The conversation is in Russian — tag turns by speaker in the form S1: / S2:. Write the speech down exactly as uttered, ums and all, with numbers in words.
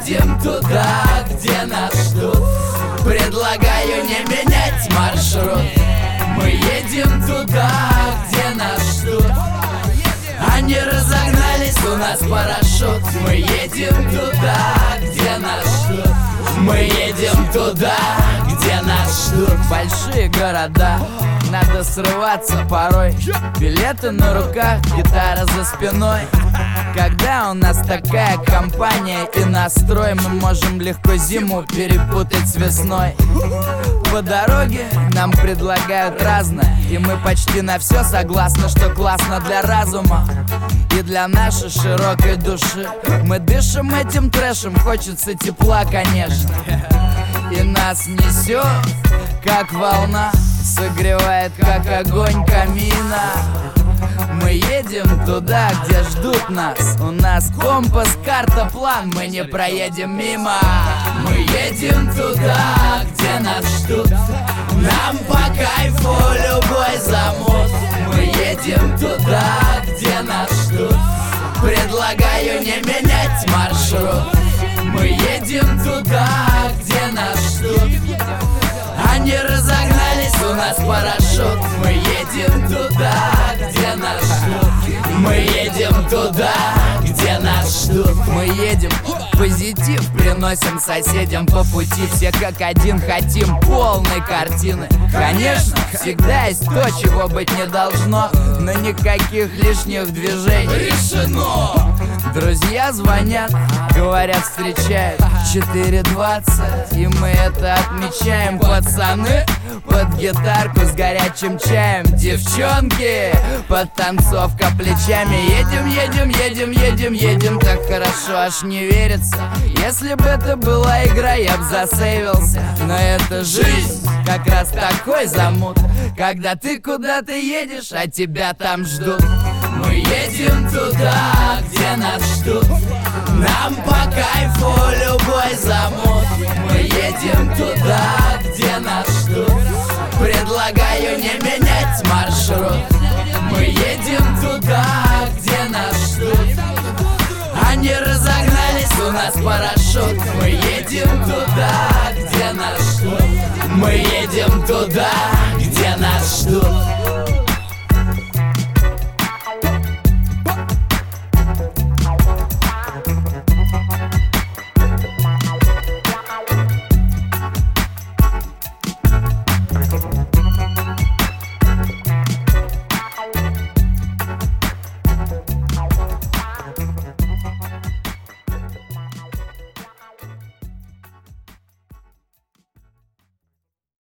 S1: едем туда, где нас ждут. Предлагаю не менять маршрут. Мы едем туда, где нас ждут. Они разогнались, у нас парашют. Мы едем туда, где нас ждут. Мы едем туда, где нас ждут. Большие города, надо срываться порой. Билеты на руках, гитара за спиной. Когда у нас такая компания и настрой, мы можем легко зиму перепутать с весной. По дороге нам предлагают разное, и мы почти на все согласны, что классно для разума и для нашей широкой души. Мы дышим этим трэшем, хочется тепла, конечно. И нас несет, как волна, согревает, как огонь камина. Мы едем туда, где ждут нас. У нас компас, карта, план, мы не проедем мимо. Мы едем туда, где нас ждут. Нам по кайфу любой замут. Мы едем туда, где нас ждут. Предлагаю не менять маршрут. Мы едем туда, где нас ждут. Они разогнались, у нас парашют. Мы едем туда, где нас ждут. Мы едем туда, где нас ждут. Мы едем, позитив приносим соседям по пути. Все как один хотим полной картины. Конечно, всегда есть то, чего быть не должно, но никаких лишних движений. Решено! Друзья звонят, говорят, встречают четыре двадцать, и мы это отмечаем. Пацаны под гитарку с горячим чаем. Девчонки, подтанцовка плечами. Едем, едем, едем, едем, едем. Так хорошо, аж не верится. Если бы это была игра, я б засейвился. Но это жизнь, как раз такой замут, когда ты куда-то едешь, а тебя там ждут. Мы едем туда, где нас ждут. Нам по кайфу любой замут. Мы едем туда, где нас ждут. Предлагаю не менять маршрут. Мы едем туда, где нас ждут. Они разогнались, у нас парашют. Мы едем туда, где нас ждут. Мы едем туда,